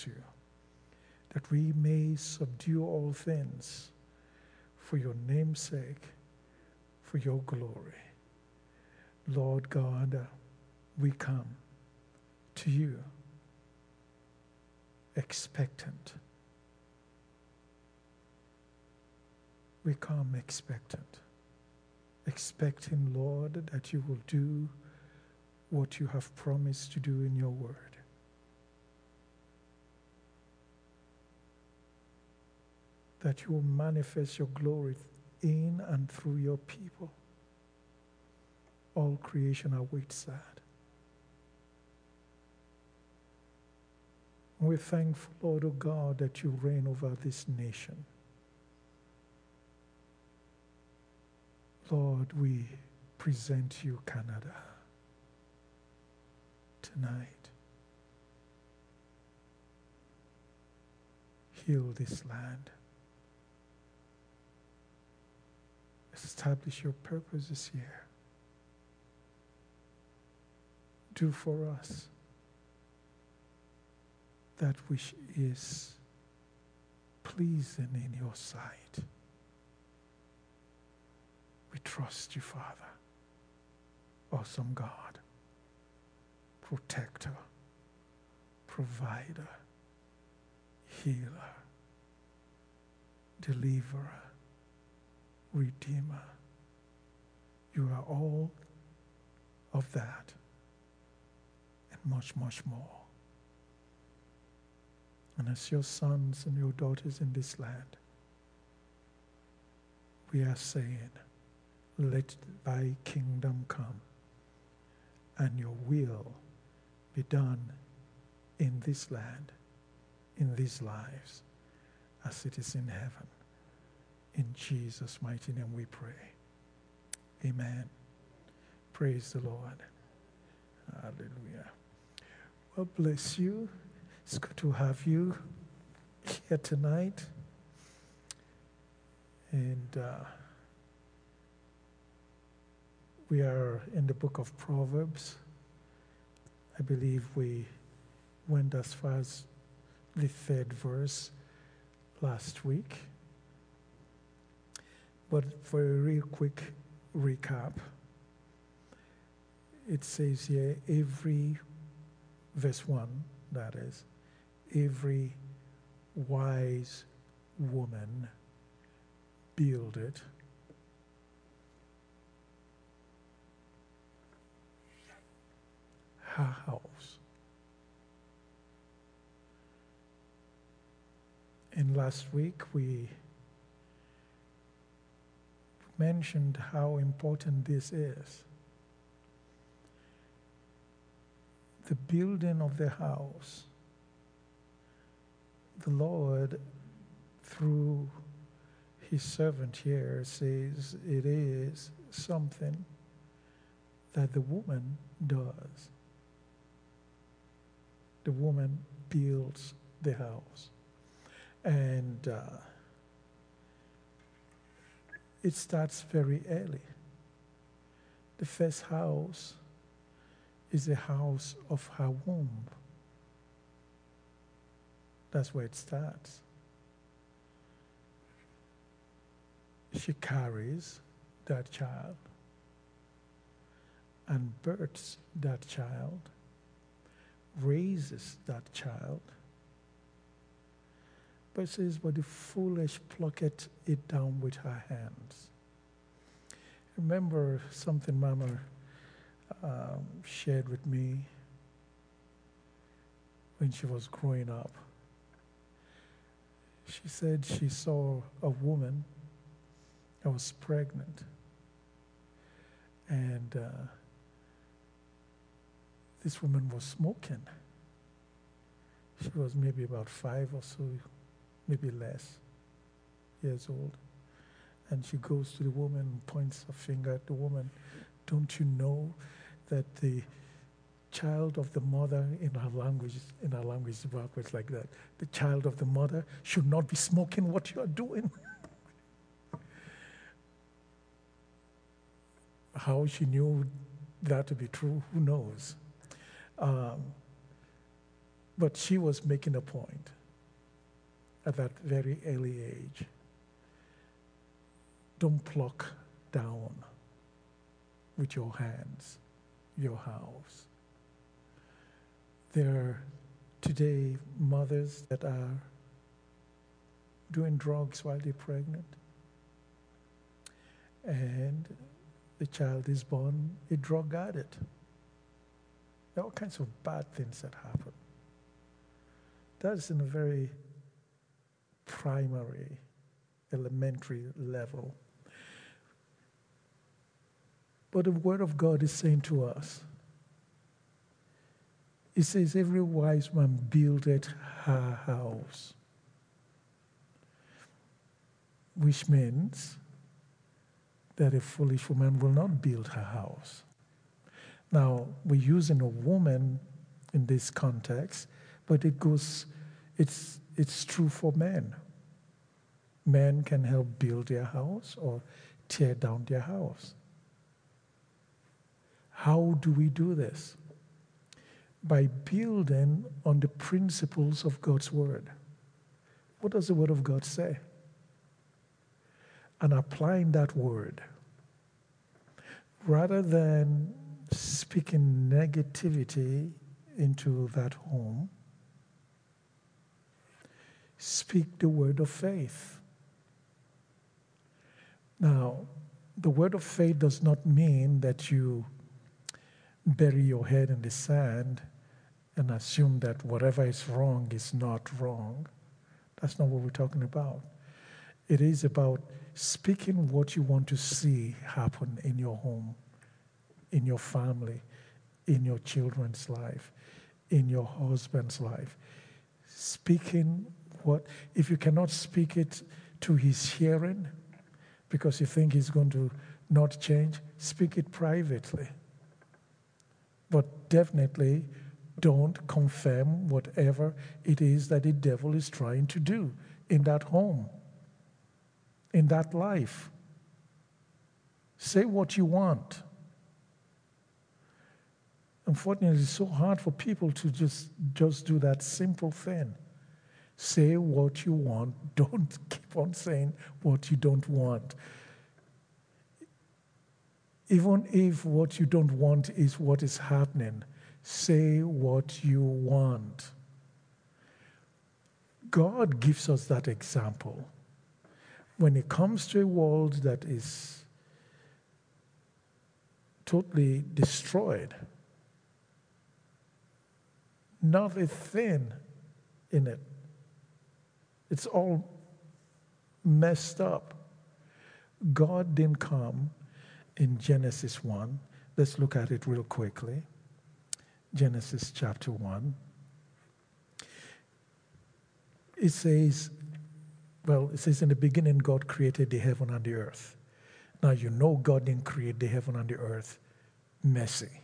to, that we may subdue all things for your name's sake, for your glory. Lord God, we come to you expectant. We come expecting, Lord, that you will do what you have promised to do in your word. That you will manifest your glory in and through your people. All creation awaits that. We're thankful, Lord, O God, that you reign over this nation. Lord, we present you Canada tonight. Heal this land. Establish your purposes here. Do for us that which is pleasing in your sight. We trust you, Father. Awesome God, protector, provider, healer, deliverer, redeemer. You are all of that and much, much more. And as your sons and your daughters in this land, we are saying, let thy kingdom come and your will be done in this land, in these lives, as it is in heaven. In Jesus' mighty name we pray. Amen. Praise the Lord. Hallelujah. Well, bless you. It's good to have you here tonight. And we are in the book of Proverbs. I believe we went as far as the 3rd verse last week. But for a real quick recap, it says here, verse 1, that is, every wise woman builded her house. And last week we mentioned how important this is. The building of the house, the Lord, through his servant here, says it is something that the woman does. The woman builds the house. And it starts very early. The first house is the house of her womb. That's where it starts. She carries that child and births that child, raises that child. But it says, but the foolish plucketh it down with her hands. Remember something Mama shared with me when she was growing up. She said she saw a woman that was pregnant. And this woman was smoking. She was maybe about 5 or so, maybe less, years old. And she goes to the woman and points a finger at the woman. Don't you know that the child of the mother, in our language backwards like that, the child of the mother should not be smoking what you are doing? How she knew that to be true, who knows? But But she was making a point at that very early age. Don't pluck down with your hands your house. There are today mothers that are doing drugs while they're pregnant, and the child is born a drug addict. There are all kinds of bad things that happen. That's in a very primary, elementary level. But the Word of God is saying to us, it says, every wise man buildeth her house. Which means that a foolish woman will not build her house. Now, we're using a woman in this context, but it's true for men. Men can help build their house or tear down their house. How do we do this? By building on the principles of God's Word. What does the Word of God say? And applying that Word. Rather than speaking negativity into that home, speak the word of faith. Now, the word of faith does not mean that you bury your head in the sand and assume that whatever is wrong is not wrong. That's not what we're talking about. It is about speaking what you want to see happen in your home, in your family, in your children's life, in your husband's life. Speaking what, if you cannot speak it to his hearing, because you think he's going to not change, speak it privately. But definitely don't confirm whatever it is that the devil is trying to do in that home, in that life. Say what you want. Unfortunately, it's so hard for people to just do that simple thing. Say what you want. Don't keep on saying what you don't want. Even if what you don't want is what is happening, say what you want. God gives us that example. When it comes to a world that is totally destroyed, not a thing in it. It's all messed up. God didn't come in Genesis 1. Let's look at it real quickly. Genesis chapter 1. It says, in the beginning God created the heaven and the earth. Now you know God didn't create the heaven and the earth messy.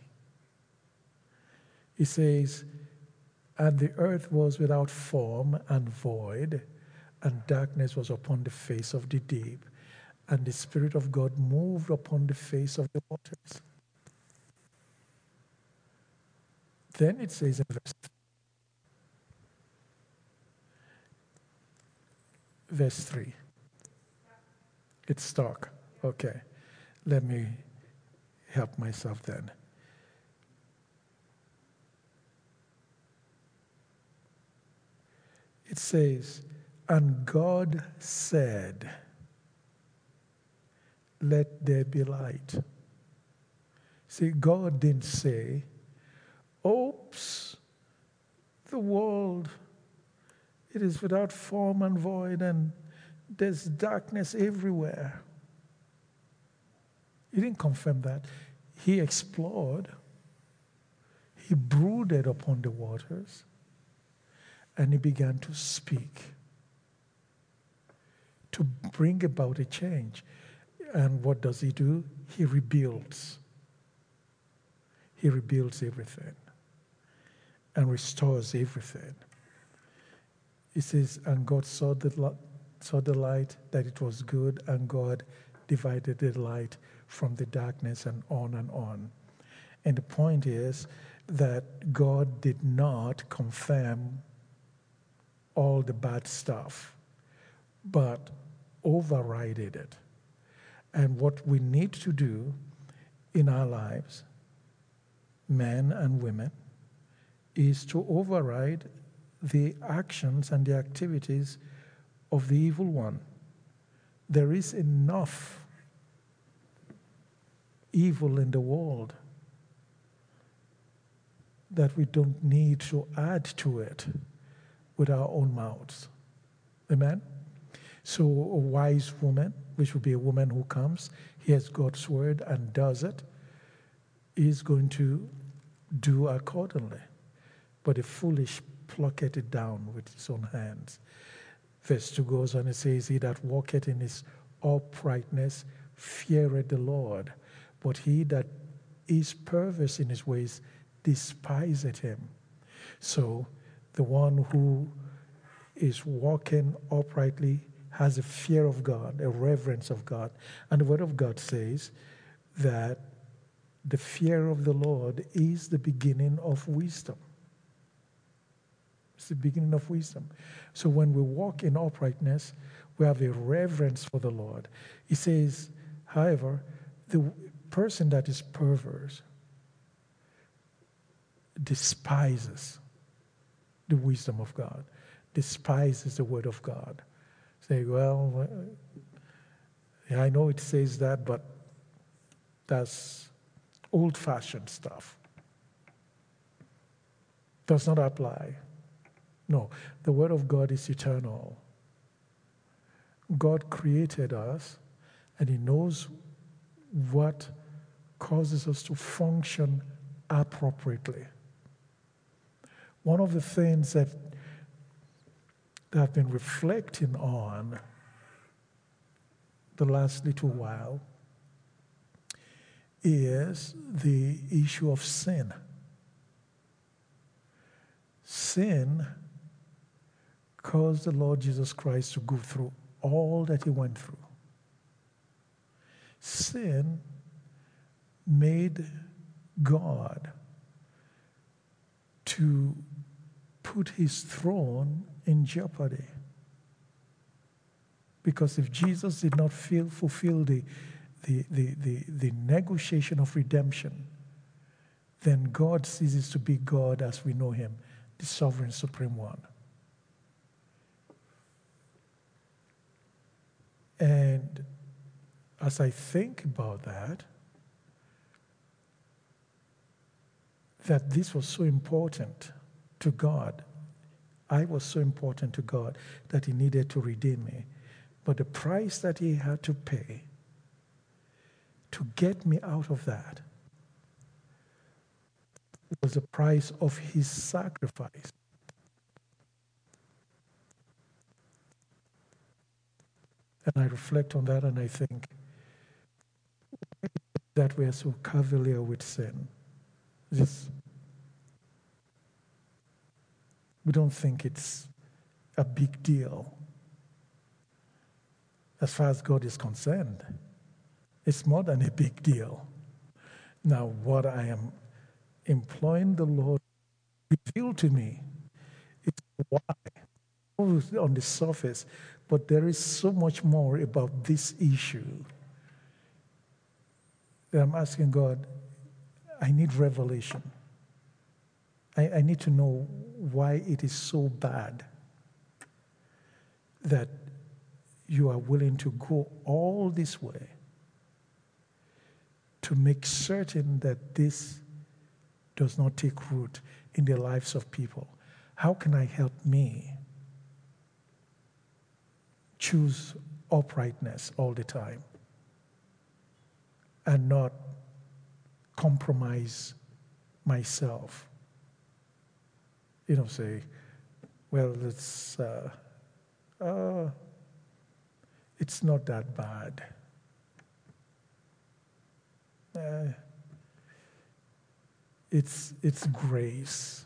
It says, and the earth was without form and void, and darkness was upon the face of the deep, and the Spirit of God moved upon the face of the waters. Then it says in verse 3. It's stuck. Okay. Let me help myself then. It says, and God said, let there be light. See, God didn't say, oops, the world, it is without form and void, and there's darkness everywhere. He didn't confirm that. He explored. He brooded upon the waters. And he began to speak to bring about a change. And what does he do? He rebuilds. He rebuilds everything and restores everything. It says, and God saw the light, that it was good, and God divided the light from the darkness, and on and on. And the point is, that God did not confirm all the bad stuff, but overrided it. And what we need to do in our lives, men and women, is to override the actions and the activities of the evil one. There is enough evil in the world that we don't need to add to it with our own mouths. Amen? So a wise woman, which would be a woman who comes, hears God's word and does it, is going to do accordingly. But the foolish plucketh it down with his own hands. Verse 2 goes on and says, he that walketh in his uprightness feareth the Lord, but he that is perverse in his ways despiseth him. So the one who is walking uprightly has a fear of God, a reverence of God. And the word of God says that the fear of the Lord is the beginning of wisdom. It's the beginning of wisdom. So when we walk in uprightness, we have a reverence for the Lord. He says, however, the person that is perverse despises the wisdom of God, despises the word of God. Say, well, yeah, I know it says that, but that's old-fashioned stuff. Does not apply. No, the word of God is eternal. God created us, and he knows what causes us to function appropriately. One of the things that I've been reflecting on the last little while is the issue of sin. Sin caused the Lord Jesus Christ to go through all that he went through. Sin made God to put his throne in jeopardy. Because if Jesus did not fulfill the negotiation of redemption, then God ceases to be God as we know him, the sovereign supreme one. And as I think about that this was so important to God. I was so important to God that he needed to redeem me. But the price that he had to pay to get me out of that was the price of his sacrifice. And I reflect on that and I think that we are so cavalier with sin. We don't think it's a big deal. As far as God is concerned, it's more than a big deal. Now, what I am imploring the Lord to reveal to me is why, on the surface, but there is so much more about this issue that I'm asking God, I need revelation. I need to know why it is so bad that you are willing to go all this way to make certain that this does not take root in the lives of people. How can I help me choose uprightness all the time and not compromise myself? Say, well, it's not that bad. It's grace.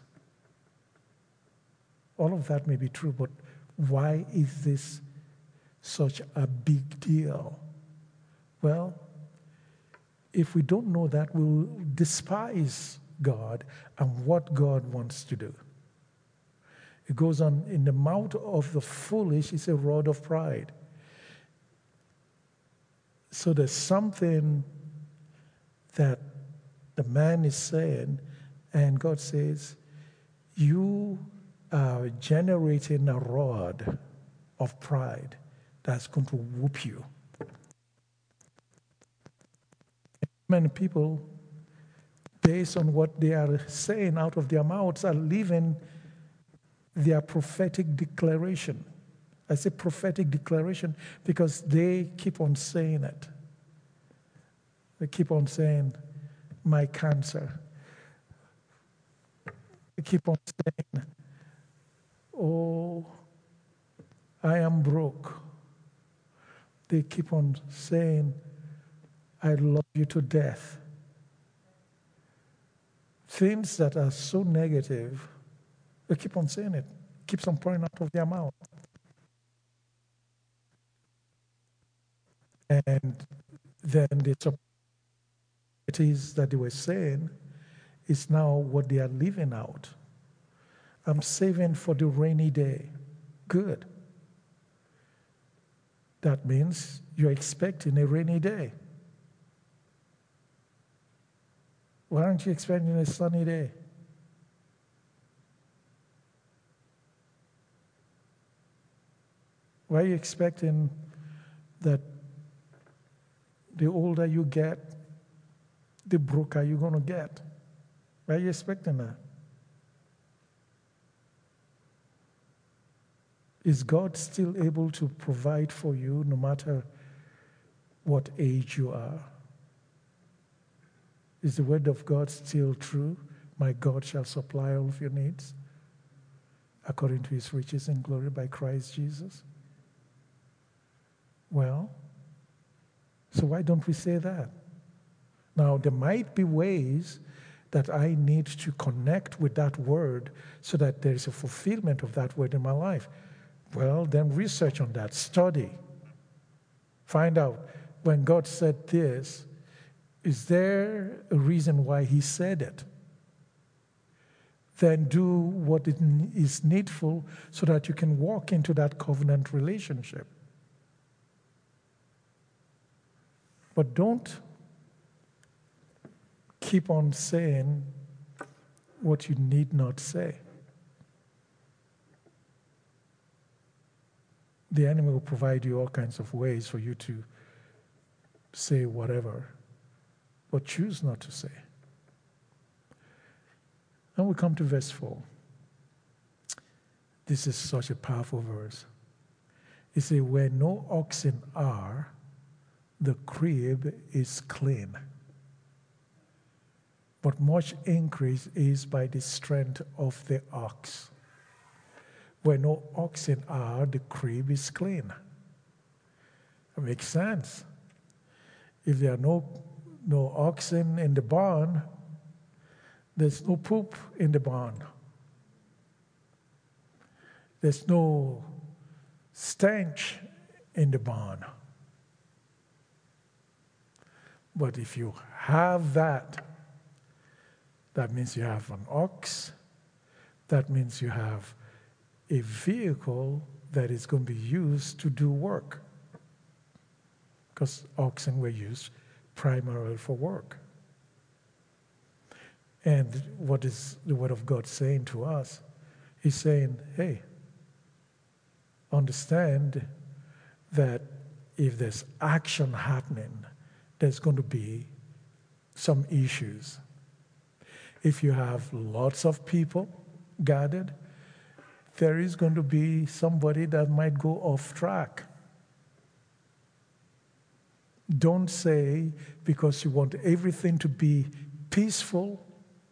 All of that may be true, but why is this such a big deal? Well, if we don't know that, we'll despise God and what God wants to do. It goes on, in the mouth of the foolish is a rod of pride. So there's something that the man is saying, and God says, you are generating a rod of pride that's going to whoop you. Many people, based on what they are saying out of their mouths, are living their prophetic declaration. I say prophetic declaration because they keep on saying it. They keep on saying, my cancer. They keep on saying, oh, I am broke. They keep on saying, I love you to death. Things that are so negative, they keep on saying it. It keeps on pouring out of their mouth. And then it is that they were saying is now what they are living out. I'm saving for the rainy day. Good. That means you're expecting a rainy day. Why aren't you expecting a sunny day? Why are you expecting that the older you get, the broker you're going to get? Why are you expecting that? Is God still able to provide for you no matter what age you are? Is the word of God still true? My God shall supply all of your needs according to his riches and glory by Christ Jesus. Well, so why don't we say that? Now, there might be ways that I need to connect with that word so that there is a fulfillment of that word in my life. Well, then research on that, study. Find out, when God said this, is there a reason why he said it? Then do what is needful so that you can walk into that covenant relationship. But don't keep on saying what you need not say. The enemy will provide you all kinds of ways for you to say whatever, but choose not to say. And we come to verse 4. This is such a powerful verse. It says, where no oxen are, the crib is clean. But much increase is by the strength of the ox. Where no oxen are, the crib is clean. That makes sense. If there are no oxen in the barn, there's no poop in the barn. There's no stench in the barn. But if you have that, that means you have an ox. That means you have a vehicle that is going to be used to do work. Because oxen were used primarily for work. And what is the Word of God saying to us? He's saying, hey, understand that if there's action happening, there's going to be some issues. If you have lots of people gathered, there is going to be somebody that might go off track. Don't say, because you want everything to be peaceful,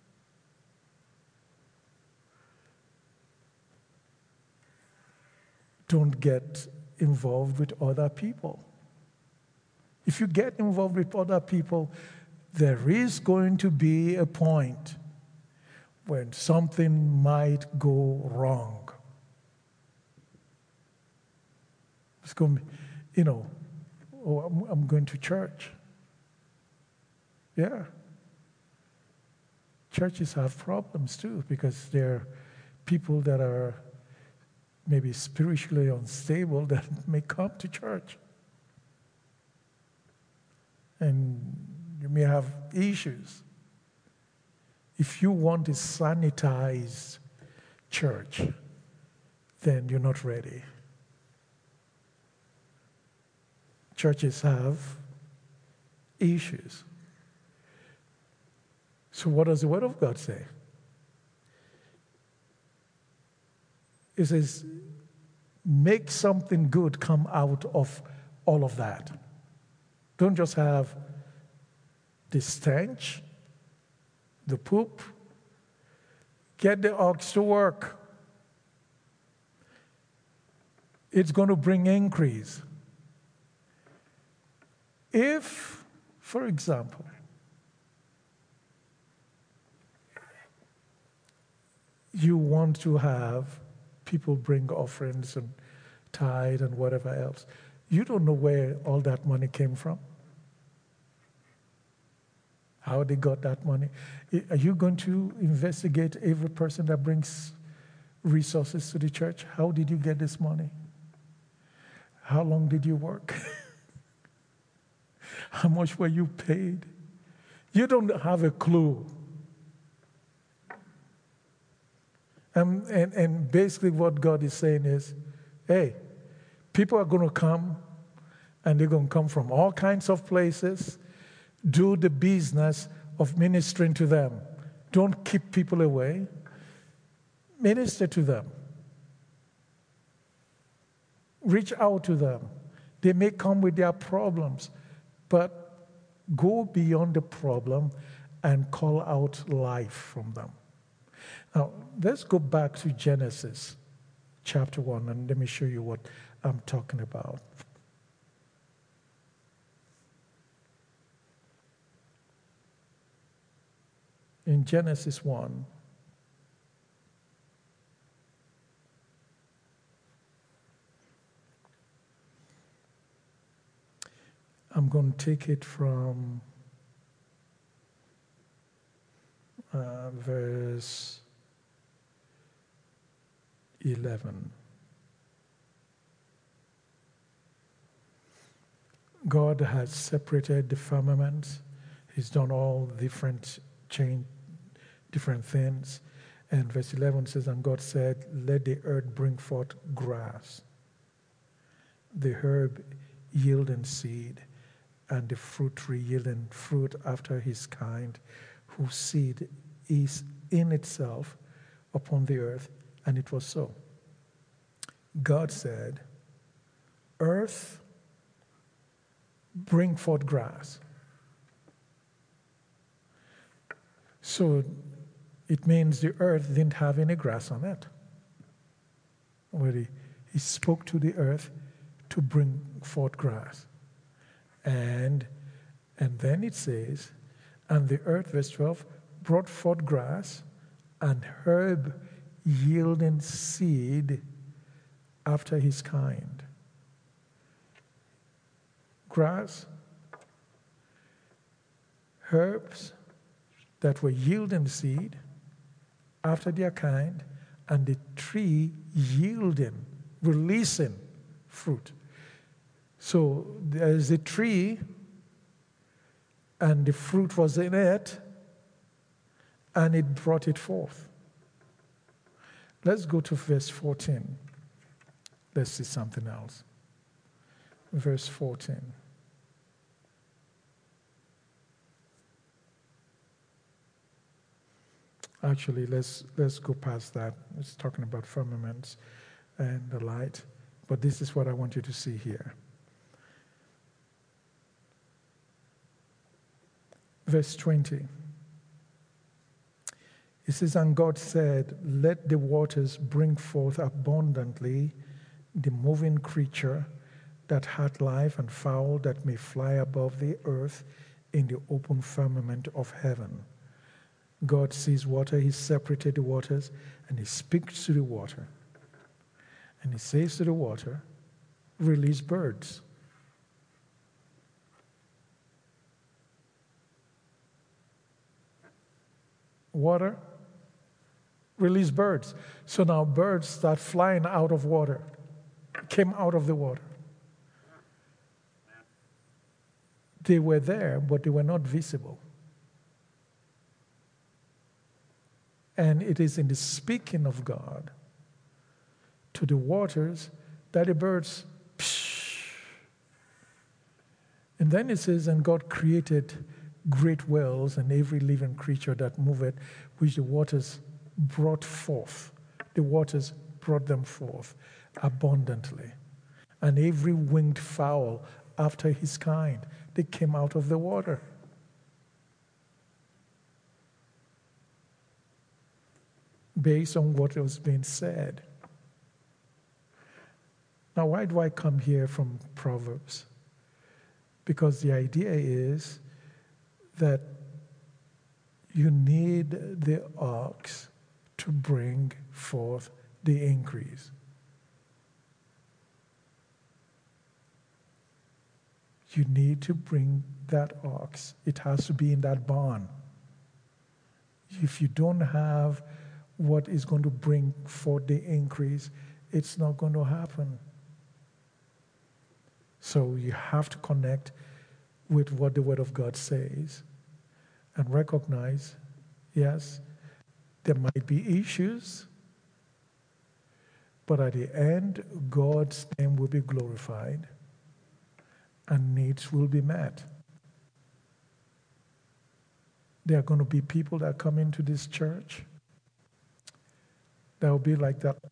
don't get involved with other people. If you get involved with other people, there is going to be a point when something might go wrong. It's going to be, oh, I'm going to church. Yeah. churches have problems too, because there are people that are maybe spiritually unstable that may come to church. And you may have issues. If you want a sanitized church, then you're not ready. Churches have issues. So what does the Word of God say? It says, make something good come out of all of that. Don't just have the stench, the poop. Get the ox to work. It's going to bring increase. If, for example, you want to have people bring offerings and tithe and whatever else, you don't know where all that money came from, how they got that money. Are you going to investigate every person that brings resources to the church? How did you get this money? How long did you work? How much were you paid? You don't have a clue. And basically what God is saying is, hey, people are going to come, and they're going to come from all kinds of places. Do the business of ministering to them. Don't keep people away. Minister to them. Reach out to them. They may come with their problems, but go beyond the problem and call out life from them. Now, let's go back to Genesis chapter 1, and let me show you what I'm talking about. In Genesis 1, I'm going to take it from verse 11. God has separated the firmament. He's done all different things. And verse 11 says, and God said, let the earth bring forth grass, the herb yielding seed, and the fruit tree yielding fruit after his kind, whose seed is in itself upon the earth. And it was so. God said, earth, bring forth grass. So it means the earth didn't have any grass on it. Where he spoke to the earth to bring forth grass. And then it says, and the earth, verse 12, brought forth grass and herb yielding seed after his kind. Grass, herbs that were yielding seed after their kind, and the tree yielding, releasing fruit. So there's a tree, and the fruit was in it, and it brought it forth. Let's go to verse 14. Let's see something else. Verse 14. Actually, let's go past that. It's talking about firmaments and the light. But this is what I want you to see here. Verse 20. It says, and God said, let the waters bring forth abundantly the moving creature that hath life, and fowl that may fly above the earth in the open firmament of heaven. God sees water, he separated the waters, and he speaks to the water. And he says to the water, release birds. Water, release birds. So now birds start flying out of water, came out of the water. They were there, but they were not visible. And it is in the speaking of God to the waters that the birds, psh. And then it says, and God created great whales and every living creature that moveth, which the waters brought forth. The waters brought them forth abundantly. And every winged fowl after his kind, they came out of the water. Based on what was being said. Now, why do I come here from Proverbs? Because the idea is that you need the ox to bring forth the increase. You need to bring that ox. It has to be in that barn. If you don't have what is going to bring forth the increase, it's not going to happen. So you have to connect with what the Word of God says and recognize, yes, there might be issues, but at the end, God's name will be glorified and needs will be met. There are going to be people that come into this church that will be like that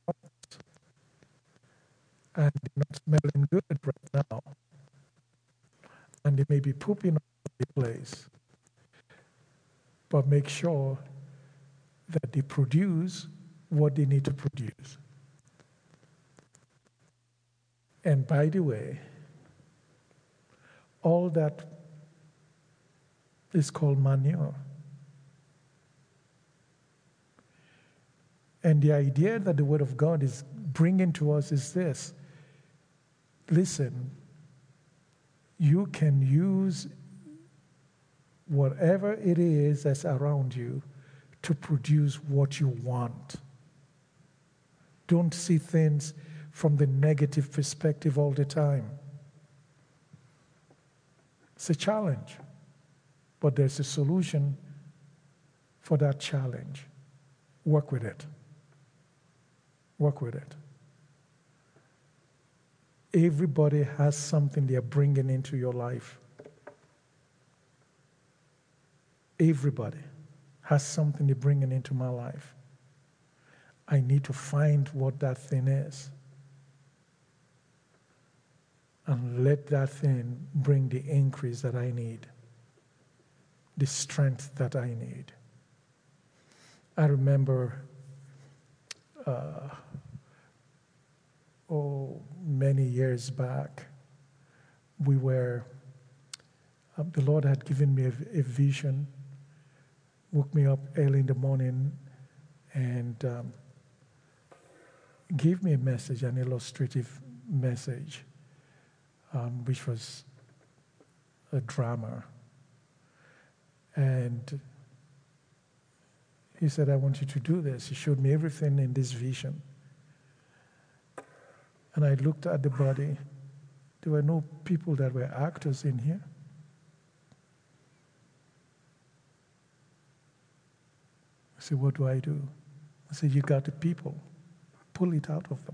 and they're not smelling good right now. And they may be pooping all over the place. But make sure that they produce what they need to produce. And by the way, all that is called manure. And the idea that the Word of God is bringing to us is this. Listen, you can use whatever it is that's around you to produce what you want. Don't see things from the negative perspective all the time. It's a challenge, but there's a solution for that challenge. Work with it. Work with it. Everybody has something they're bringing into your life. Everybody has something they're bringing into my life. I need to find what that thing is. And let that thing bring the increase that I need. The strength that I need. I remember many years back, the Lord had given me a vision, woke me up early in the morning, and gave me a message, an illustrative message, which was a drama. And he said, I want you to do this. He showed me everything in this vision. And I looked at the body. There were no people that were actors in here. I said, what do? I said, you got the people. Pull it out of them.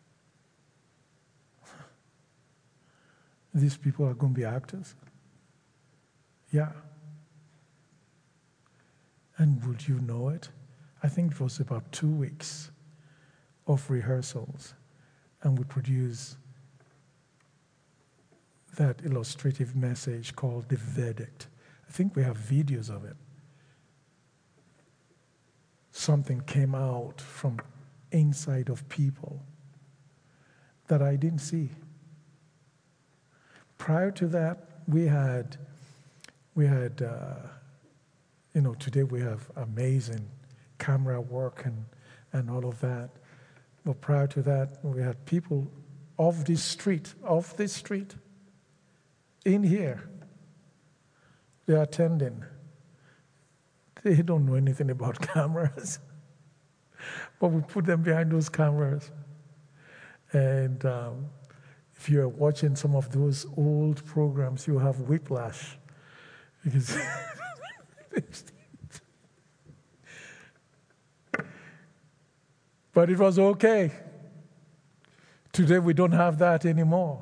These people are going to be actors? Yeah. And would you know it? I think it was about 2 weeks of rehearsals. And we produced that illustrative message called The Verdict. I think we have videos of it. Something came out from inside of people that I didn't see. Prior to that, we had today we have amazing camera work and all of that. But prior to that, we had people off this street, in here. They're attending. They don't know anything about cameras. But we put them behind those cameras. And if you're watching some of those old programs, you have whiplash. Because but it was okay. Today we don't have that anymore.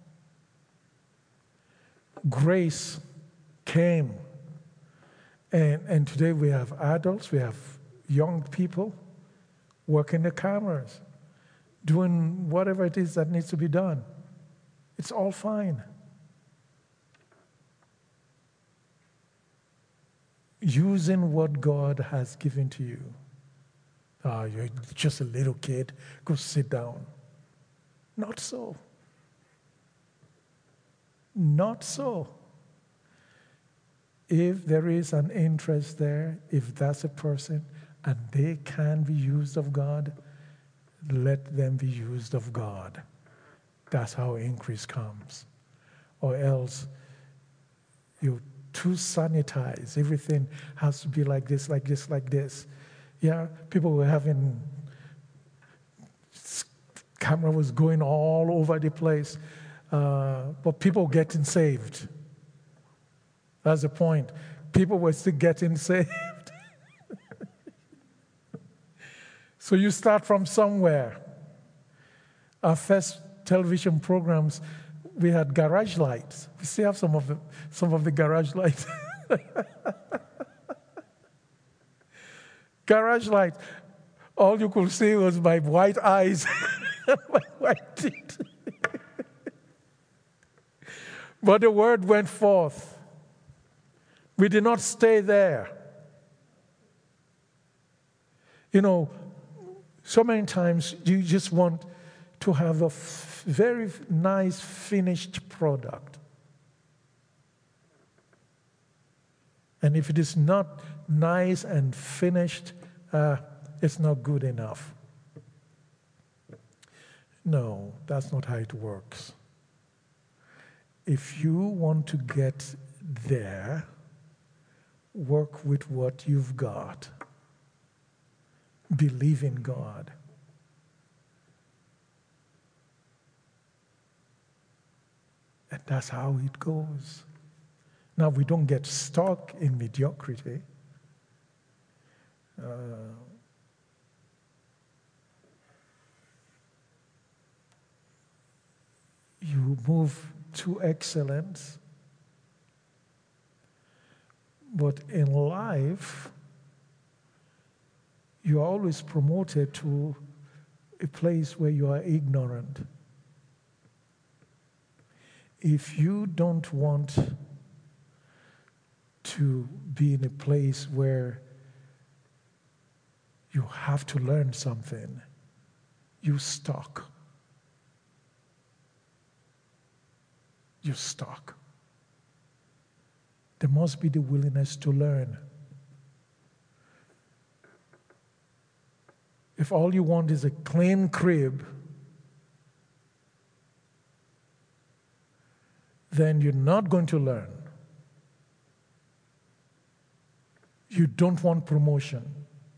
Grace came. And today we have adults, we have young people working the cameras, doing whatever it is that needs to be done. It's all fine. Using what God has given to you. You're just a little kid, go sit down. Not so. Not so. If there is an interest there, if that's a person, and they can be used of God, let them be used of God. That's how increase comes. Or else, you're too sanitized. Everything has to be like this, like this, like this. Yeah, people were having, camera was going all over the place, but people getting saved. That's the point. People were still getting saved. So you start from somewhere. Our first television programs, we had garage lights. We still have some of the garage lights. Garage lights. All you could see was my white eyes, my white teeth. But the word went forth. We did not stay there. You know, so many times you just want to have a very nice finished product. And if it is not nice and finished, it's not good enough. No, that's not how it works. If you want to get there, work with what you've got. Believe in God. And that's how it goes. Now, we don't get stuck in mediocrity. You move to excellence. But in life, you are always promoted to a place where you are ignorant. If you don't want to be in a place where you have to learn something, you're stuck. You're stuck. There must be the willingness to learn. If all you want is a clean crib, then you're not going to learn. You don't want promotion.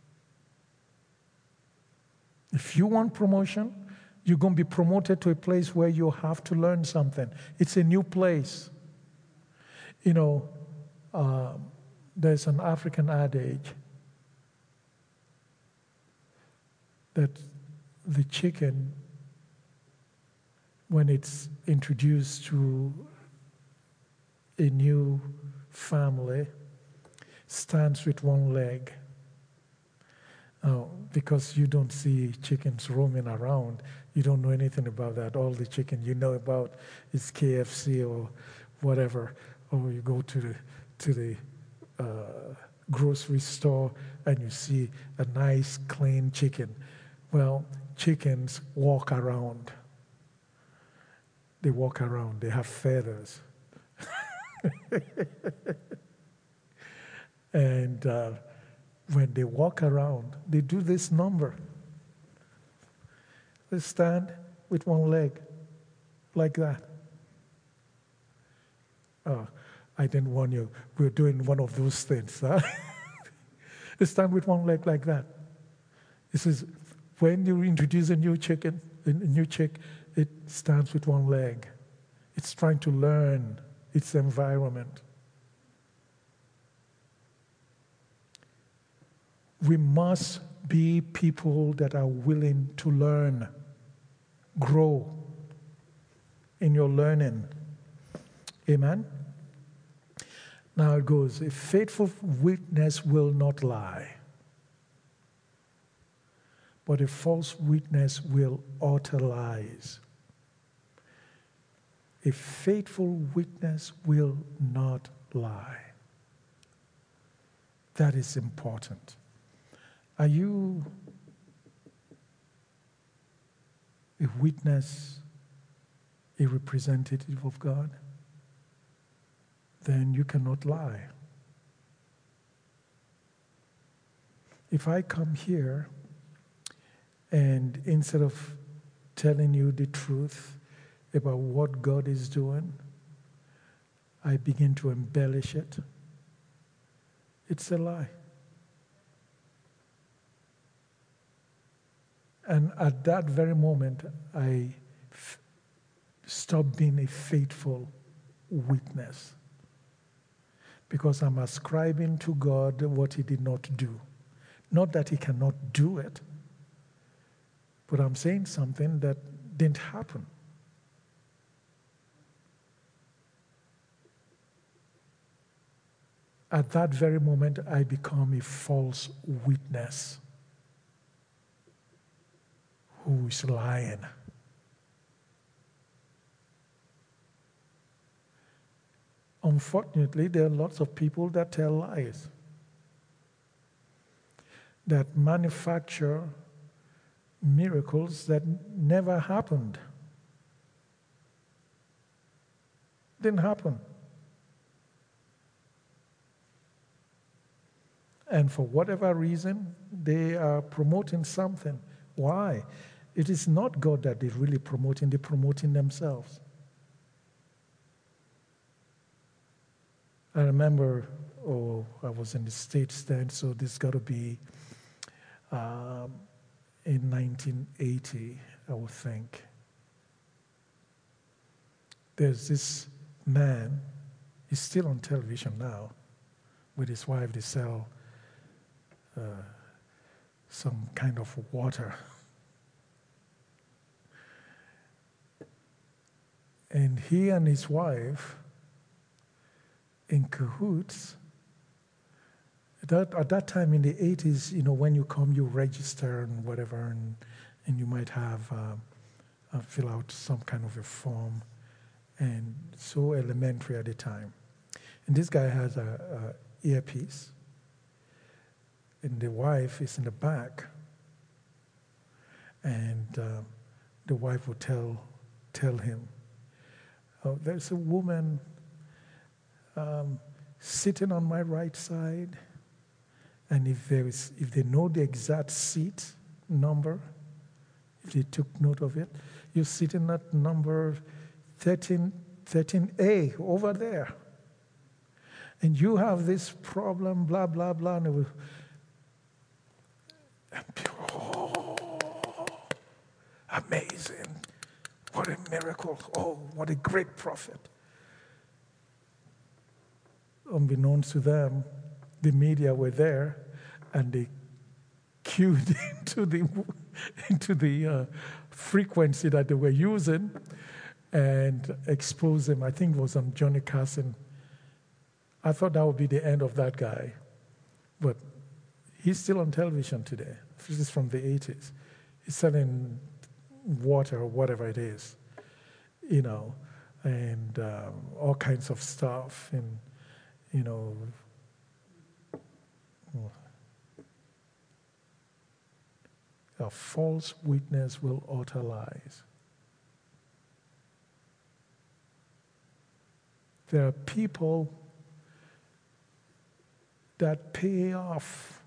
If you want promotion, you're going to be promoted to a place where you have to learn something. It's a new place. You know, there's an African adage that the chicken, when it's introduced to a new family, stands with one leg. Because you don't see chickens roaming around, you don't know anything about that. All the chicken you know about is KFC or whatever, or you go to the grocery store and you see a nice, clean chicken. Well, chickens walk around. They walk around. They have feathers. And when they walk around, they do this number. They stand with one leg, like that. I didn't warn you. We're doing one of those things. Huh? They stand with one leg like that. It says, when you introduce a new chick, it stands with one leg. It's trying to learn its environment. We must be people that are willing to learn, grow in your learning. Amen? Now it goes, a faithful witness will not lie, but a false witness will utter lies. A faithful witness will not lie. That is important. Are you a witness, a representative of God? Then you cannot lie. If I come here and instead of telling you the truth about what God is doing, I begin to embellish it, it's a lie. And at that very moment, I stop being a faithful witness. Because I'm ascribing to God what he did not do. Not that he cannot do it, but I'm saying something that didn't happen. At that very moment, I become a false witness who is lying. Unfortunately, there are lots of people that tell lies, that manufacture miracles that never happened. Didn't happen. And for whatever reason, they are promoting something. Why? It is not God that they're really promoting, they're promoting themselves. I remember, I was in the States then, so this got to be in 1980, I would think. There's this man, he's still on television now, with his wife. They sell some kind of water. And he and his wife, in cahoots, at that time in the 80s, when you come, you register and whatever, and you might have fill out some kind of a form, and so elementary at the time. And this guy has a earpiece, and the wife is in the back, and the wife would tell him, "Oh, there's a woman sitting on my right side, and if they know the exact seat number, if they took note of it, you're sitting at number 13A over there, and you have this problem, blah blah blah." And amazing! What a miracle! Oh, what a great prophet! Unbeknownst to them, the media were there, and they cued into the frequency that they were using and exposed them. I think it was on Johnny Carson. I thought that would be the end of that guy, but he's still on television today. This is from the 80s. He's selling water or whatever it is, and all kinds of stuff, and a false witness will utter lies. There are people that pay off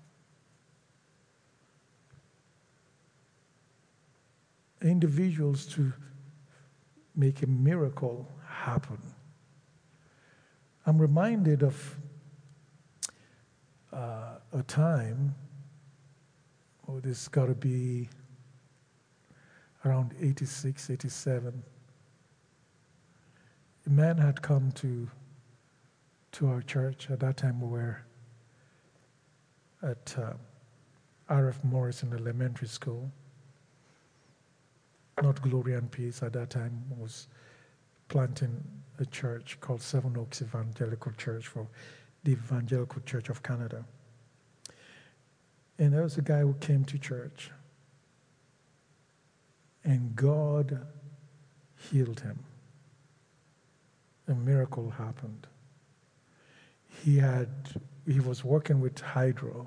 individuals to make a miracle happen. I'm reminded of a time, this got to be around 86, 87. A man had come to our church. At that time, we were at R.F. Morrison Elementary School. Not Glory and Peace at that time, was planting a church called Seven Oaks Evangelical Church for the Evangelical Church of Canada. And there was a guy who came to church, and God healed him. A miracle happened. He was working with hydro,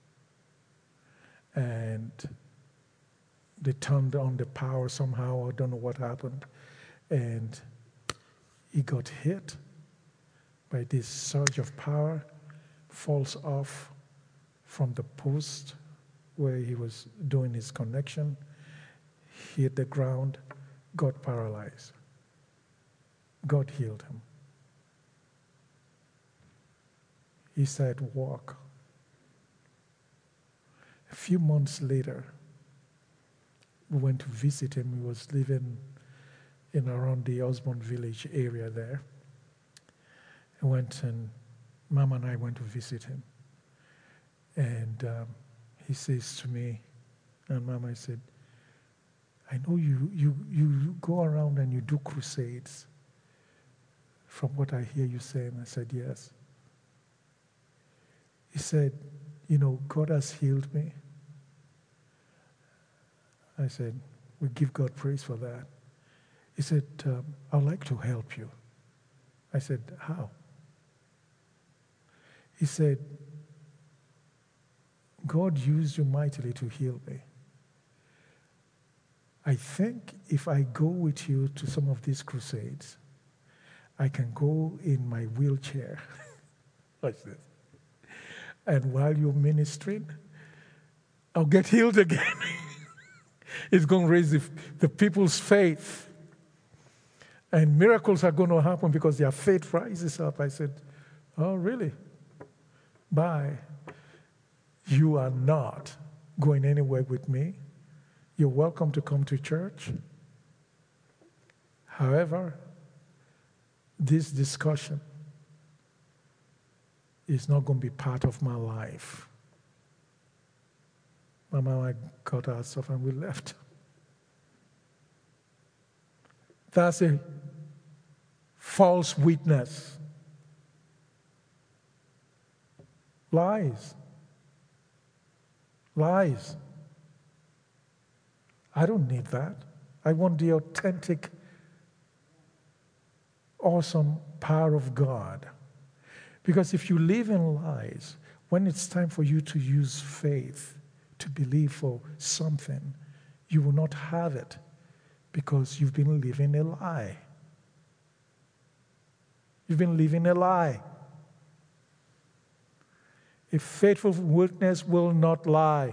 and they turned on the power somehow. I don't know what happened, and he got hit by this surge of power, falls off from the post where he was doing his connection, hit the ground, got paralyzed. God healed him. He said, walk. A few months later, we went to visit him. He was living in around the Osborne Village area there. I went, and Mama and I went to visit him. And he says to me, and Mama said, I know you go around and you do crusades. From what I hear you saying, I said, yes. He said, God has healed me. I said, we give God praise for that. He said, I'd like to help you. I said, how? He said, God used you mightily to heal me. I think if I go with you to some of these crusades, I can go in my wheelchair. Watch this. And while you're ministering, I'll get healed again. It's going to raise the people's faith. And miracles are going to happen because their faith rises up. I said, oh, really? Bye. You are not going anywhere with me. You're welcome to come to church. However, this discussion is not going to be part of my life. My mama got our stuff and we left. That's a false witness. Lies. Lies. I don't need that. I want the authentic, awesome power of God. Because if you live in lies, when it's time for you to use faith to believe for something, you will not have it because you've been living a lie. You've been living a lie. A faithful witness will not lie.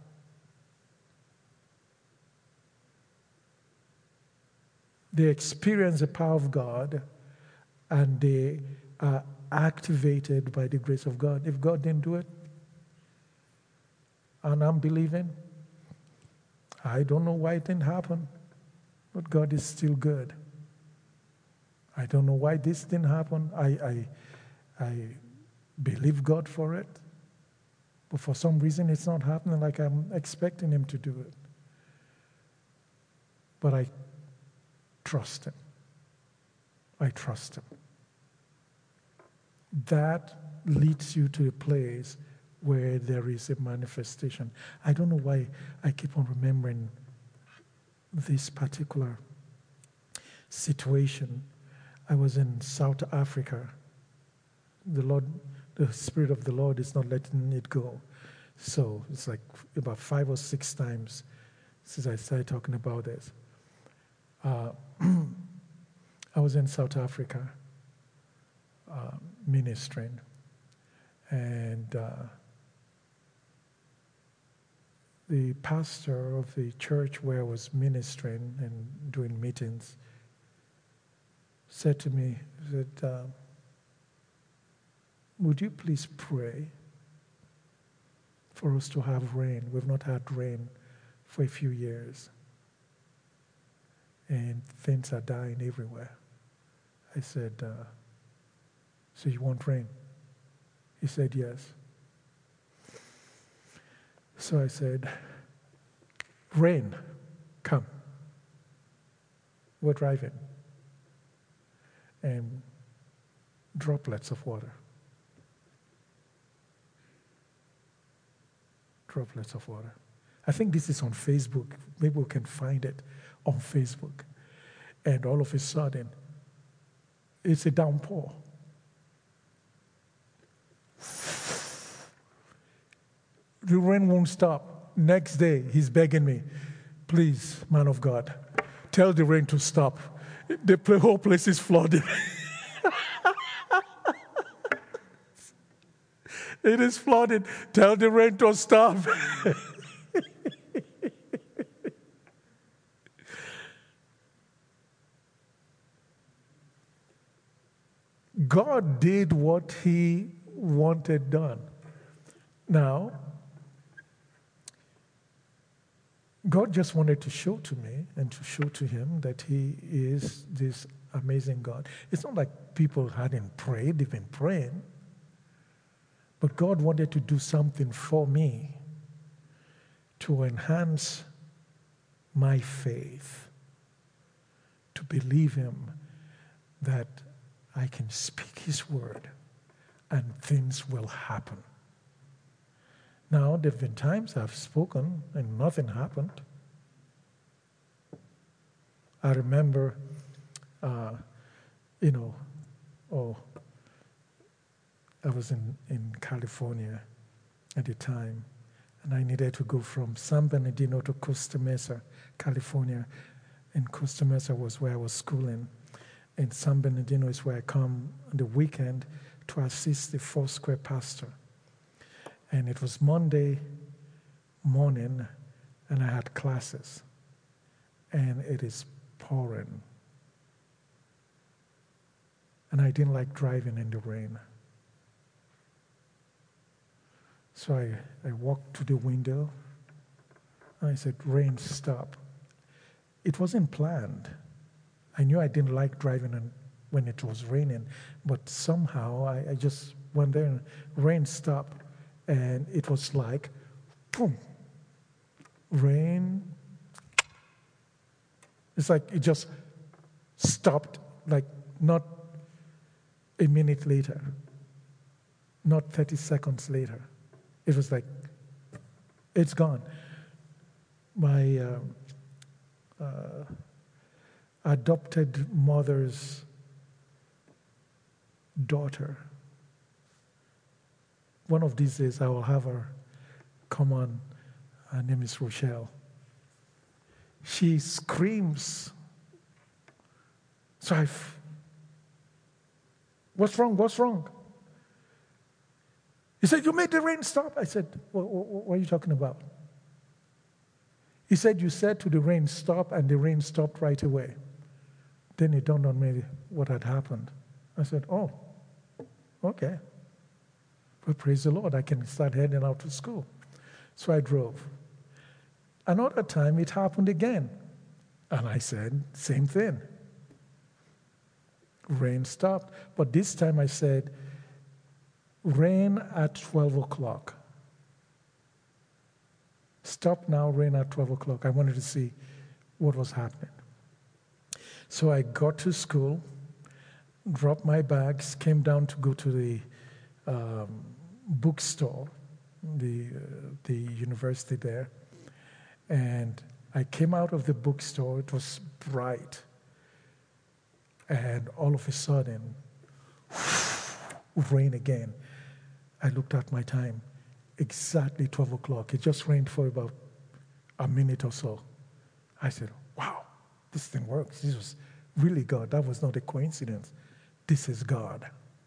They experience the power of God and they are activated by the grace of God. If God didn't do it, and I'm believing, I don't know why it didn't happen, but God is still good. I don't know why this didn't happen. I believe God for it, but for some reason it's not happening like I'm expecting Him to do it. But I trust Him. I trust Him. That leads you to a place where there is a manifestation. I don't know why I keep on remembering this particular situation. I was in South Africa. The Spirit of the Lord is not letting it go. So it's like about 5 or 6 times since I started talking about this. I was in South Africa ministering, and the pastor of the church where I was ministering and doing meetings said to me, would you please pray for us to have rain. We've not had rain for a few years. And things are dying everywhere. I said, so you want rain? He said, yes. So I said, rain, come. We're driving. And droplets of water. Droplets of water. I think this is on Facebook. Maybe we can find it on Facebook. And all of a sudden, it's a downpour. The rain won't stop. Next day, he's begging me, please, man of God, tell the rain to stop. The whole place is flooded. It is flooded. Tell the rain to stop. God did what he wanted done. Now, God just wanted to show to me and to show to him that he is this amazing God. It's not like people hadn't prayed, they've been praying. But God wanted to do something for me to enhance my faith, to believe him that I can speak his word and things will happen. Now, there have been times I've spoken and nothing happened. I remember, I was in California at the time, and I needed to go from San Bernardino to Costa Mesa, California. And Costa Mesa was where I was schooling. And San Bernardino is where I come on the weekend to assist the Foursquare pastor. And it was Monday morning, and I had classes. And it is pouring. And I didn't like driving in the rain. So I walked to the window, and I said, rain, stop. It wasn't planned. I knew I didn't like driving when it was raining, but somehow I just went there and rain stopped. And it was like, boom, rain. It's like it just stopped, like not a minute later, not 30 seconds later. It was like, it's gone. My adopted mother's daughter, one of these days I will have her come on. Her name is Rochelle. She screams. So what's wrong? What's wrong? He said, you made the rain stop. I said, what are you talking about? He said, you said to the rain, stop, and the rain stopped right away. Then it dawned on me what had happened. I said, oh, okay. But praise the Lord, I can start heading out to school. So I drove. Another time it happened again. And I said, same thing. Rain stopped. But this time I said, rain at 12 o'clock. Stop now, rain at 12 o'clock. I wanted to see what was happening. So I got to school, dropped my bags, came down to go to the bookstore, the university there. And I came out of the bookstore. It was bright. And all of a sudden, rain again. I looked at my time. Exactly 12 o'clock. It just rained for about a minute or so. I said, wow, this thing works. This was really God. That was not a coincidence. This is God.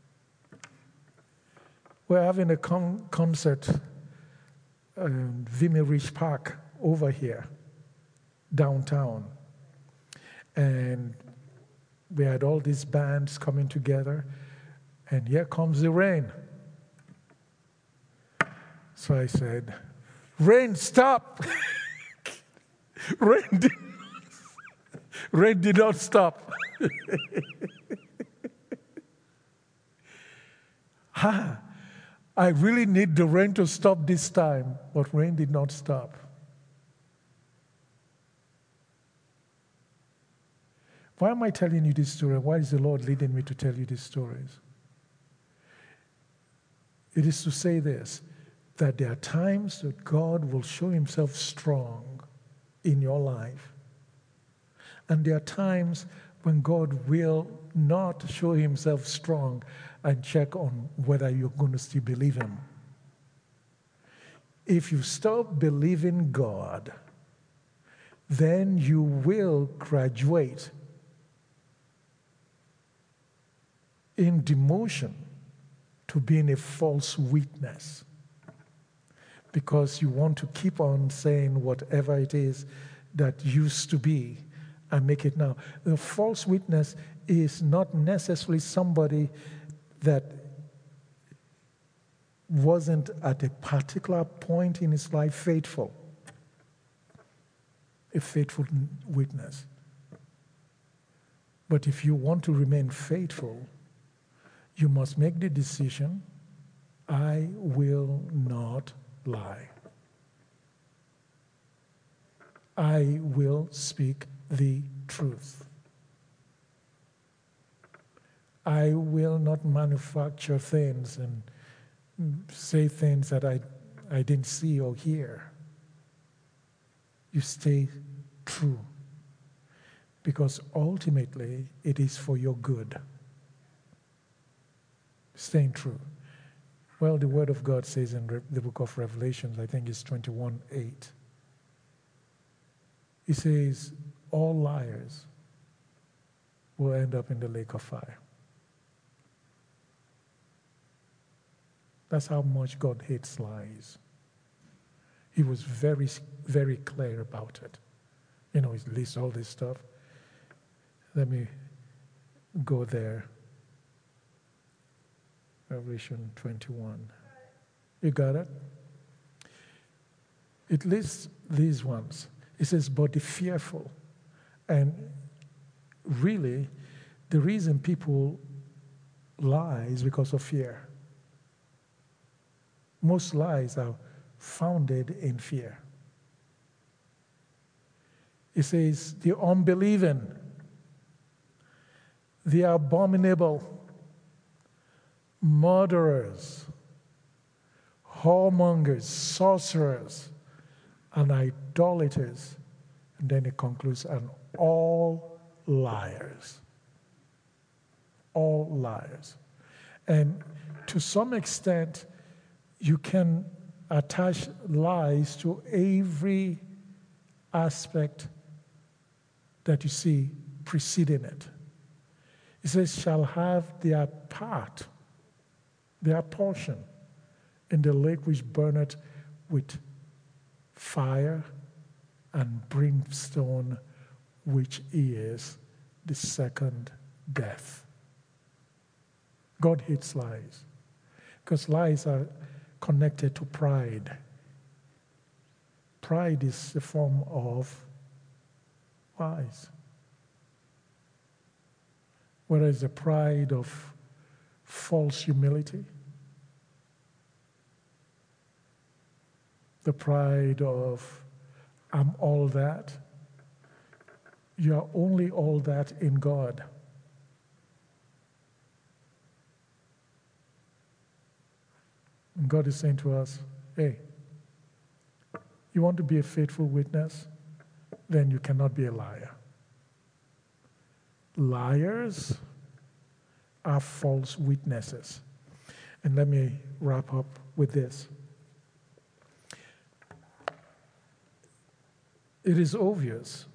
We're having a concert in Vimy Ridge Park over here, downtown. And we had all these bands coming together, and here comes the rain. So I said, rain, stop. Rain did not stop. I really need the rain to stop this time, but rain did not stop. Why am I telling you this story? Why is the Lord leading me to tell you these stories? It is to say this, that there are times that God will show himself strong in your life. And there are times when God will not show himself strong and check on whether you're going to still believe him. If you stop believing God, then you will graduate in demotion to being a false witness, because you want to keep on saying whatever it is that used to be and make it now. The false witness is not necessarily somebody that wasn't at a particular point in his life faithful. A faithful witness. But if you want to remain faithful, you must make the decision, I will not lie. I will speak the truth. I will not manufacture things and say things that I didn't see or hear. You stay true, because ultimately it is for your good. Staying true. Well, the Word of God says in the book of Revelations, I think it's 21:8. It says, all liars will end up in the lake of fire. That's how much God hates lies. He was very, very clear about it. He lists all this stuff. Let me go there. Revelation 21. You got it? It lists these ones. It says, but the fearful. And really, the reason people lie is because of fear. Most lies are founded in fear. It says, the unbelieving, the abominable, murderers, whoremongers, sorcerers, and idolaters. And then it concludes, and all liars. All liars. And to some extent, you can attach lies to every aspect that you see preceding it. It says, shall have their part, their portion in the lake which burneth with fire and brimstone, which is the second death. God hates lies, because lies are connected to pride. Pride is a form of lies. Whether it's the pride of false humility, the pride of I'm all that. You are only all that in God. And God is saying to us, hey, you want to be a faithful witness? Then you cannot be a liar. Liars are false witnesses. And let me wrap up with this. It is obvious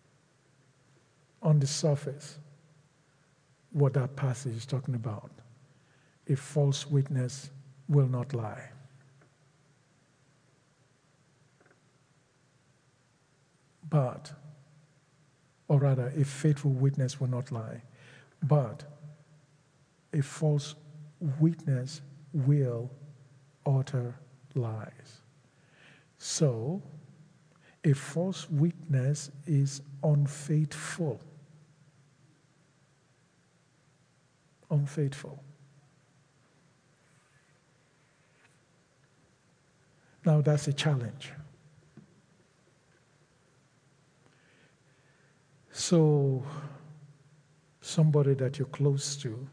on the surface what that passage is talking about. A false witness will not lie. But, or rather, a faithful witness will not lie. But a false witness will utter lies. So, a false witness is unfaithful. Unfaithful. Now that's a challenge. So, somebody that you're close to,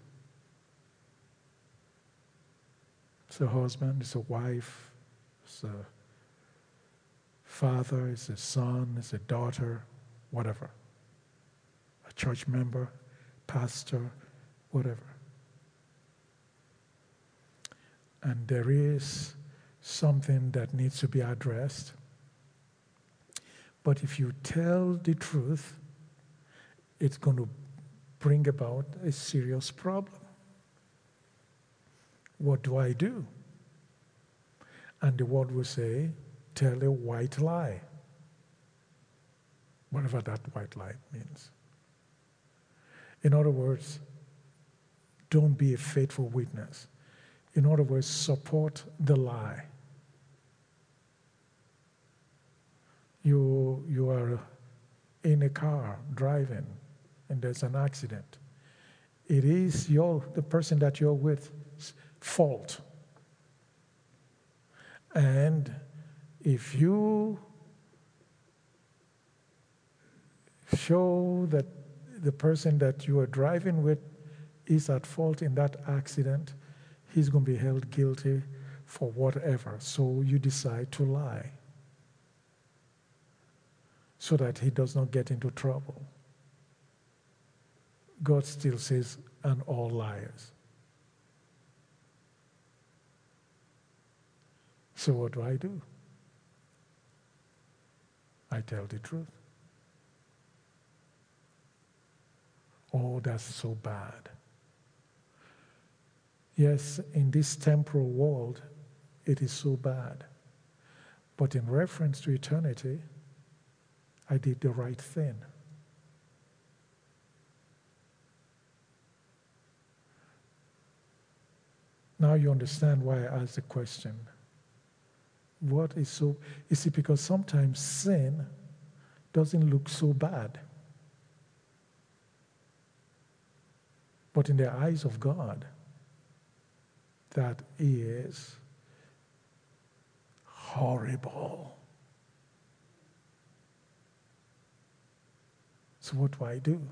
it's a husband, it's a wife, it's a father, it's a son, it's a daughter, whatever, a church member, pastor, whatever. And there is something that needs to be addressed. But if you tell the truth, it's going to bring about a serious problem. What do I do? And the word will say, tell a white lie. Whatever that white lie means. In other words, don't be a faithful witness. In other words, support the lie. You are in a car driving and there's an accident. It is the person that you're with fault. And if you show that the person that you are driving with is at fault in that accident, he's going to be held guilty for whatever. So you decide to lie so that he does not get into trouble. God still says, and all liars. So what do? I tell the truth. Oh, that's so bad. Yes, in this temporal world, it is so bad. But in reference to eternity, I did the right thing. Now you understand why I asked the question. What is so? You see, because sometimes sin doesn't look so bad. But in the eyes of God, that is horrible. So what do I do?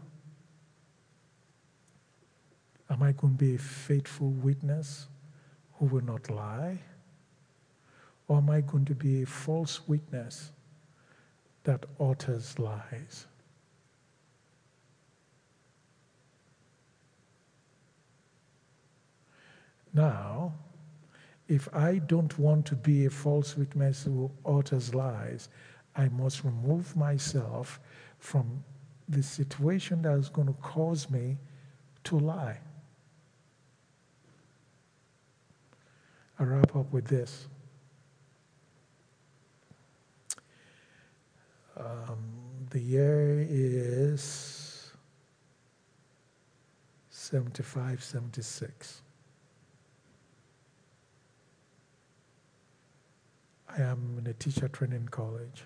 Am I going to be a faithful witness who will not lie? Or am I going to be a false witness that utters lies? Now, if I don't want to be a false witness who utters lies, I must remove myself from the situation that is going to cause me to lie. I'll wrap up with this. The year is 75, 76. I am in a teacher training college.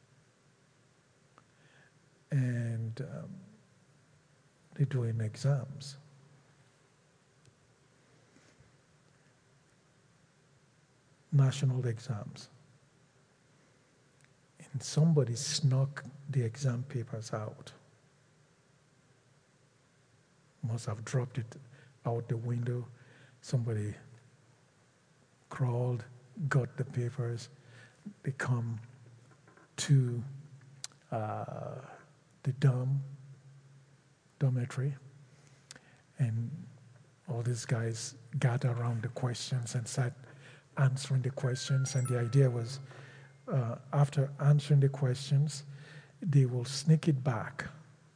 And they're doing exams. National exams. And somebody snuck the exam papers out. Must have dropped it out the window. Somebody crawled, got the papers. They come to the dormitory, and all these guys gather around the questions and start answering the questions. And the idea was, after answering the questions, they will sneak it back,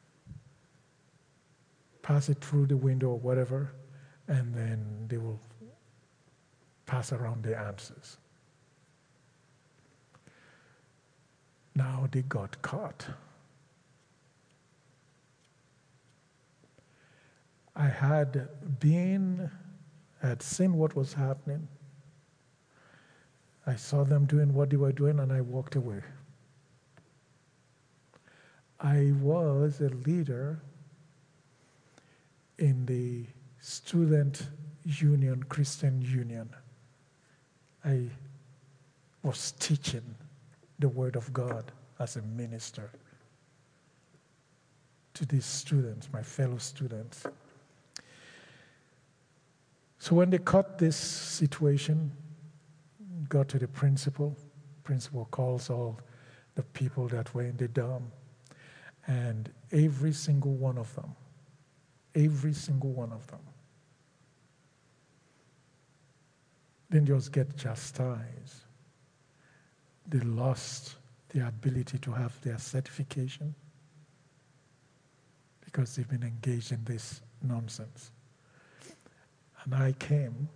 pass it through the window or whatever, and then they will pass around the answers. Now they got caught. I had seen what was happening. I saw them doing what they were doing and I walked away. I was a leader in the student union, Christian union. I was teaching the Word of God as a minister to these students, my fellow students. So when they caught this situation, got to the principal calls all the people that were in the dorm, and every single one of them, didn't just get chastised. They lost the ability to have their certification because they've been engaged in this nonsense. And I came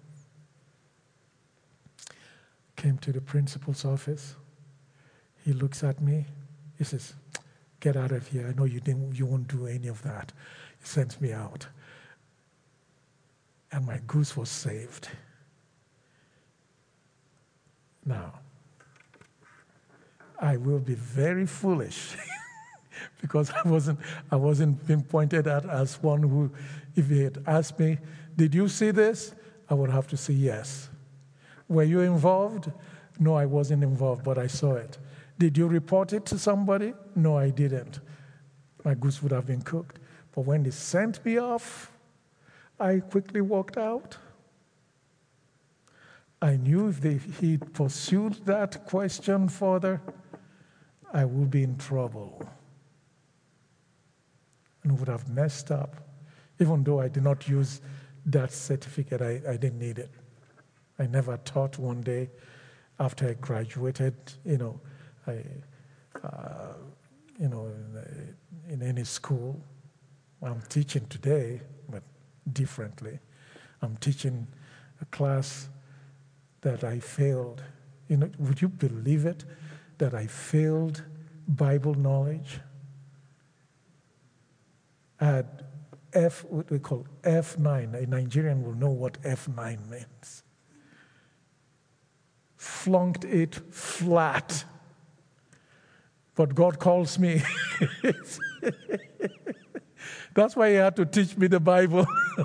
to the principal's office. He looks at me. He says, "Get out of here. I know you won't do any of that." He sends me out. And my goose was saved. Now, I will be very foolish because I wasn't being pointed at as one who, if he had asked me, "Did you see this?" I would have to say yes. "Were you involved?" No, I wasn't involved, but I saw it. "Did you report it to somebody?" No, I didn't. My goose would have been cooked. But when they sent me off, I quickly walked out. I knew if he pursued that question further, I would be in trouble and would have messed up. Even though I did not use that certificate, I didn't need it. I never taught one day after I graduated, in any school. I'm teaching today, but differently. I'm teaching a class that I failed. Would you believe it, that I failed Bible knowledge? I had what we call F9. A Nigerian will know what F9 means. Flunked it flat. But God calls me. That's why he had to teach me the Bible.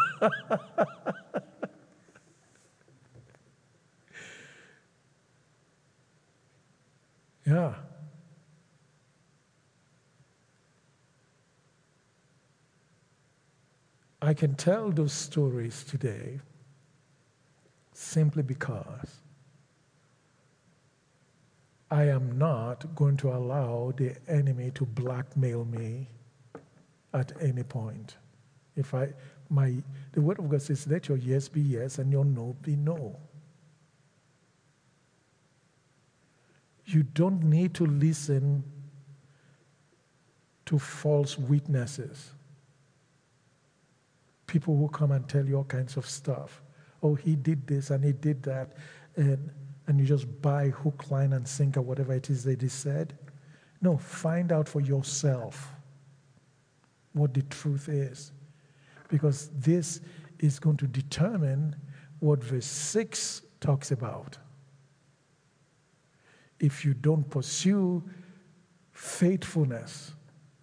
Yeah. I can tell those stories today simply because I am not going to allow the enemy to blackmail me at any point. The Word of God says, "Let your yes be yes and your no be no." You don't need to listen to false witnesses. People who come and tell you all kinds of stuff. "Oh, he did this and he did that." And you just buy hook, line, and sinker whatever it is that he said. No, find out for yourself what the truth is. Because this is going to determine what verse 6 talks about. If you don't pursue faithfulness,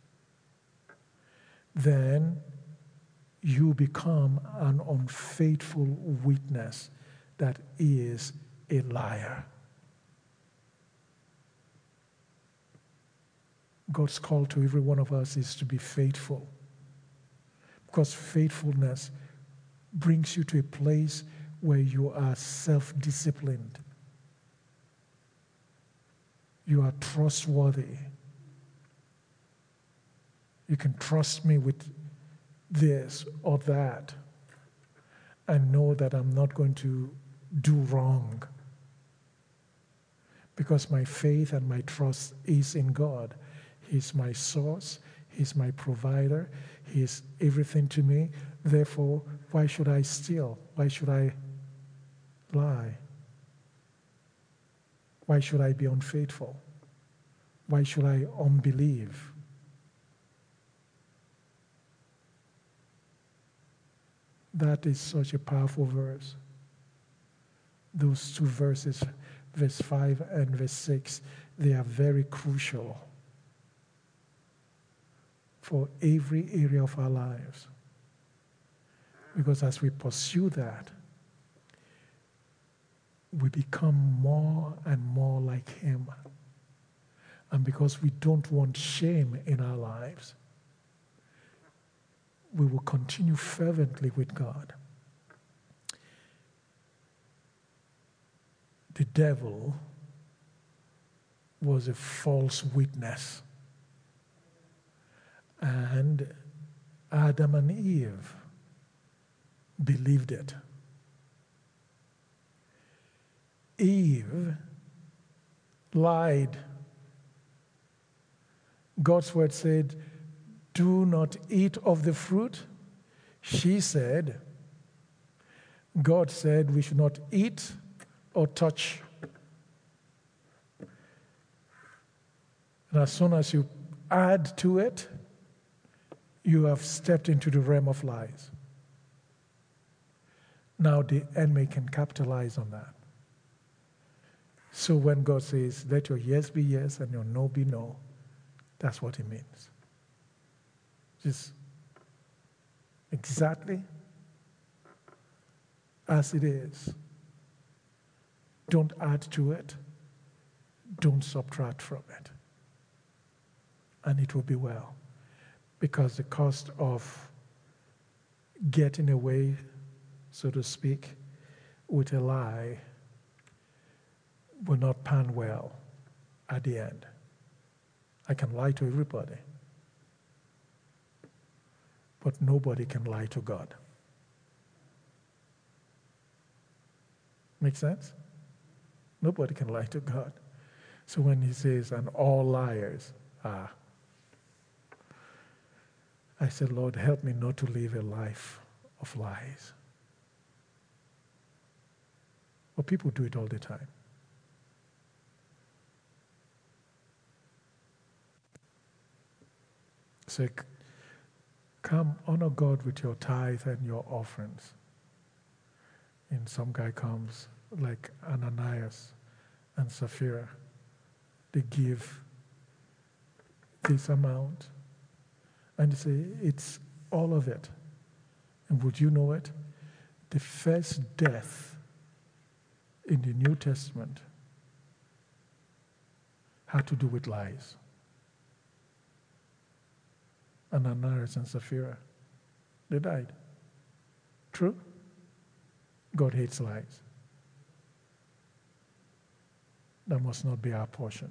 then you become an unfaithful witness that is a liar. God's call to every one of us is to be faithful, because faithfulness brings you to a place where you are self-disciplined. You are trustworthy. You can trust me with this or that and know that I'm not going to do wrong, because my faith and my trust is in God. He's my source. He's my provider. He is everything to me. Therefore, why should I steal? Why should I lie? Why should I be unfaithful? Why should I unbelieve? That is such a powerful verse. Those two verses verse 5 and verse 6, they are very crucial for every area of our lives. Because as we pursue that, we become more and more like Him. And because we don't want shame in our lives, we will continue fervently with God. The devil was a false witness. And Adam and Eve believed it. Eve lied. God's word said, "Do not eat of the fruit." She said, God said we should not eat or touch. And as soon as you add to it, you have stepped into the realm of lies. Now the enemy can capitalize on that. So when God says, let your yes be yes and your no be no, that's what He means. Just exactly as it is. Don't add to it. Don't subtract from it. And it will be well. Because the cost of getting away, so to speak, with a lie will not pan well at the end. I can lie to everybody, but nobody can lie to God. Make sense? Nobody can lie to God. So when He says, and all liars are, I said, Lord, help me not to live a life of lies. But people do it all the time. So come, honor God with your tithe and your offerings. And some guy comes like Ananias and Sapphira. They give this amount. And they say, it's all of it. And would you know it? The first death in the New Testament had to do with lies. Ananias and Sapphira, they died. True? God hates lies. That must not be our portion.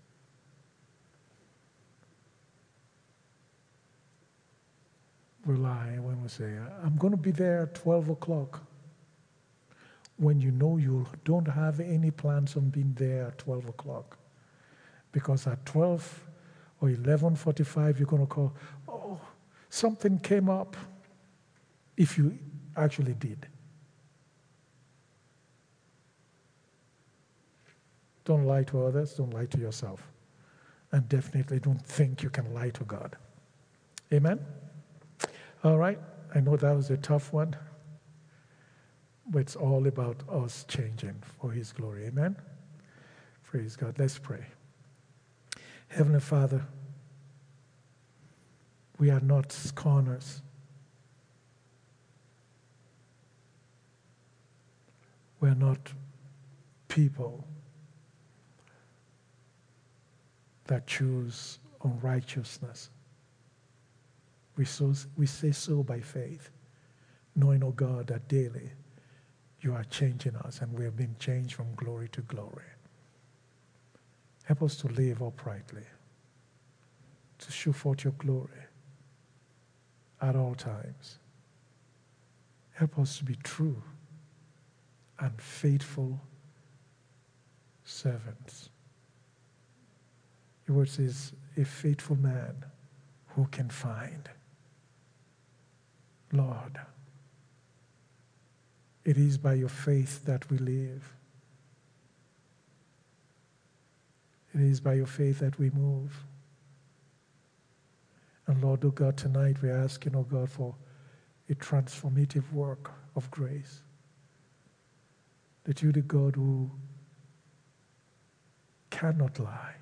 We lie when we say, I'm going to be there at 12 o'clock. When you know you don't have any plans on being there at 12 o'clock. Because at 12 or 11:45, you're going to call, oh, something came up. If you actually did. Don't lie to others, don't lie to yourself. And definitely don't think you can lie to God. Amen? All right, I know that was a tough one, but it's all about us changing for His glory. Amen? Praise God. Let's pray. Heavenly Father, we are not scorners. We are not people that choose unrighteousness. We say so by faith, knowing, oh God, that daily you are changing us and we have been changed from glory to glory. Help us to live uprightly, to show forth your glory at all times. Help us to be true and faithful servants. Your word says, a faithful man who can find. Lord, it is by your faith that we live. It is by your faith that we move. And Lord, oh God, tonight we're asking, oh God, for a transformative work of grace. That you, the God who cannot lie.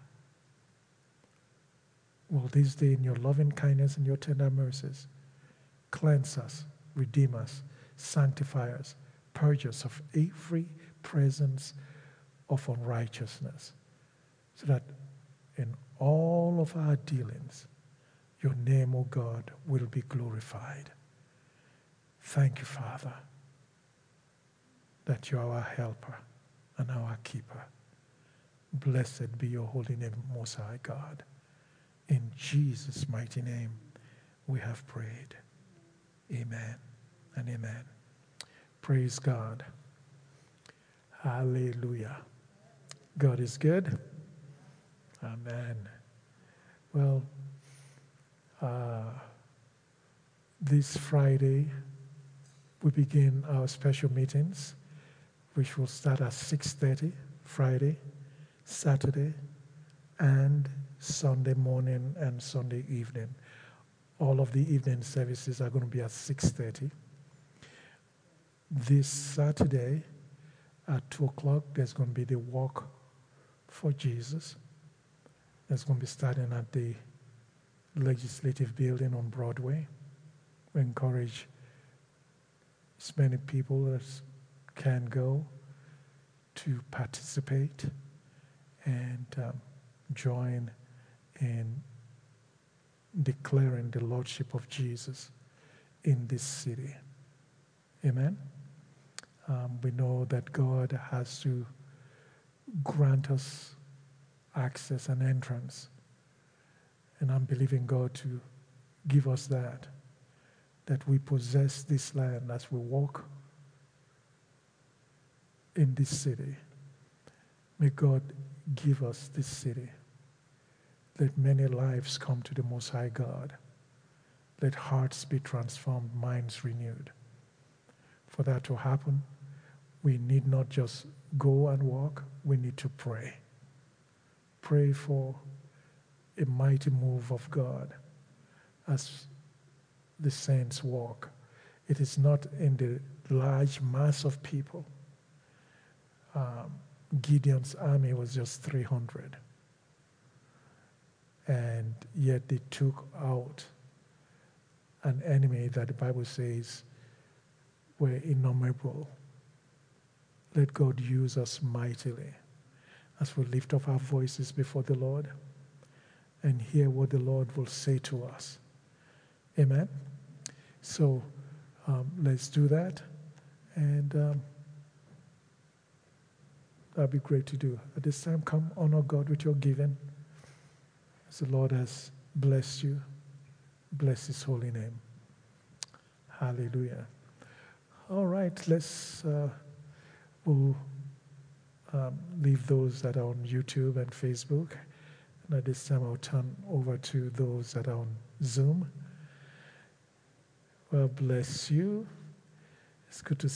Will this day in your loving kindness and your tender mercies cleanse us, redeem us, sanctify us, purge us of every presence of unrighteousness, so that in all of our dealings, your name, O God, will be glorified. Thank you, Father, that you are our helper and our keeper. Blessed be your holy name, Most High God. In Jesus' mighty name, we have prayed. Amen and amen. Praise God. Hallelujah. God is good. Amen. Well, this Friday, we begin our special meetings, which will start at 6:30, Friday, Saturday, and Sunday morning and Sunday evening. All of the evening services are going to be at 6:30. This Saturday at 2 o'clock, there's going to be the Walk for Jesus. That's going to be starting at the Legislative Building on Broadway. We encourage as many people as can go to participate and join in declaring the Lordship of Jesus in this city. Amen? We know that God has to grant us access and entrance. And I'm believing God to give us that we possess this land as we walk in this city. May God give us this city. Let many lives come to the Most High God. Let hearts be transformed, minds renewed. For that to happen, we need not just go and walk, we need to pray. Pray for a mighty move of God as the saints walk. It is not in the large mass of people. Gideon's army was just 300. And yet they took out an enemy that the Bible says were innumerable. Let God use us mightily as we lift up our voices before the Lord and hear what the Lord will say to us. Amen? So let's do that, and that'll be great to do. At this time, come honor God with your giving. As the Lord has blessed you, bless His holy name. Hallelujah. All right, we'll leave those that are on YouTube and Facebook. And at this time, I'll turn over to those that are on Zoom. Well, bless you. It's good to see you.